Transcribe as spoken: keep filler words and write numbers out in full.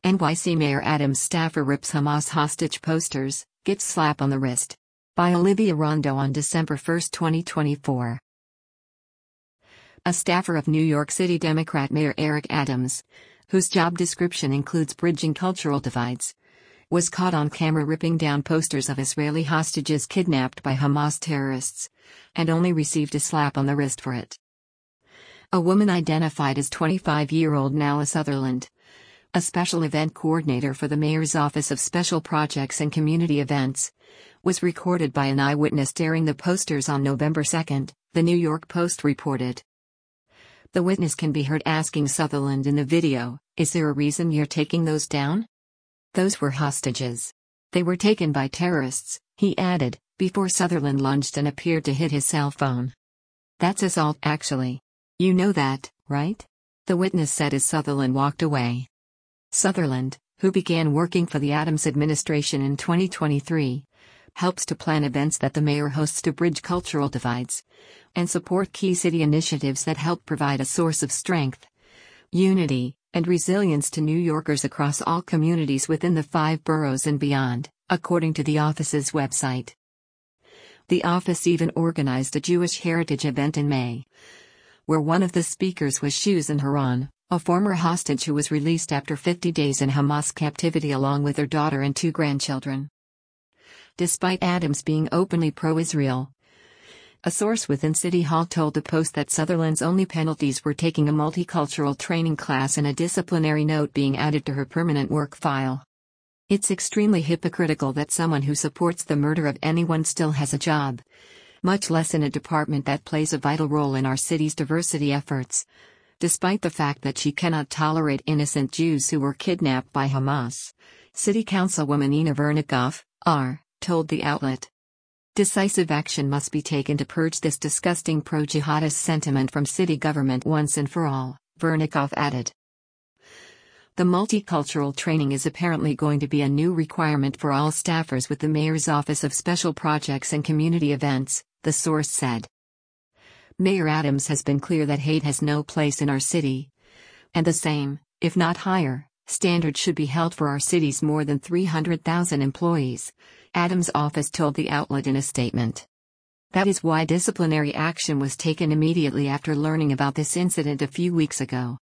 N Y C Mayor Adams staffer rips Hamas hostage posters, gets slap on the wrist. By Olivia Rondo on December first, twenty twenty-four. A staffer of New York City Democrat Mayor Eric Adams, whose job description includes bridging cultural divides, was caught on camera ripping down posters of Israeli hostages kidnapped by Hamas terrorists, and only received a slap on the wrist for it. A woman identified as twenty-five-year-old Nala Sutherland, a special event coordinator for the mayor's Office of Special Projects and Community Events, was recorded by an eyewitness tearing the posters on November second, the New York Post reported. The witness can be heard asking Sutherland in the video, "Is there a reason you're taking those down?" "Those were hostages. They were taken by terrorists," he added, before Sutherland lunged and appeared to hit his cell phone. "That's assault, actually. You know that, right?" the witness said as Sutherland walked away. Sutherland, who began working for the Adams administration in twenty twenty-three, helps to plan events that the mayor hosts to bridge cultural divides and support key city initiatives that help provide a source of strength, unity, and resilience to New Yorkers across all communities within the five boroughs and beyond, according to the office's website. The office even organized a Jewish heritage event in May, where one of the speakers was Susan Haran, a former hostage who was released after fifty days in Hamas captivity along with her daughter and two grandchildren. Despite Adams being openly pro-Israel, a source within City Hall told the Post that Sutherland's only penalties were taking a multicultural training class and a disciplinary note being added to her permanent work file. "It's extremely hypocritical that someone who supports the murder of anyone still has a job, much less in a department that plays a vital role in our city's diversity efforts, despite the fact that she cannot tolerate innocent Jews who were kidnapped by Hamas," City Councilwoman Ina Vernikoff, R., told the outlet. "Decisive action must be taken to purge this disgusting pro-jihadist sentiment from city government once and for all," Vernikoff added. The multicultural training is apparently going to be a new requirement for all staffers with the mayor's Office of Special Projects and Community Events, the source said. Mayor Adams has been clear that hate has no place in our city, and the same, if not higher, standards should be held for our city's more than three hundred thousand employees, Adams' office told the outlet in a statement. That is why disciplinary action was taken immediately after learning about this incident a few weeks ago.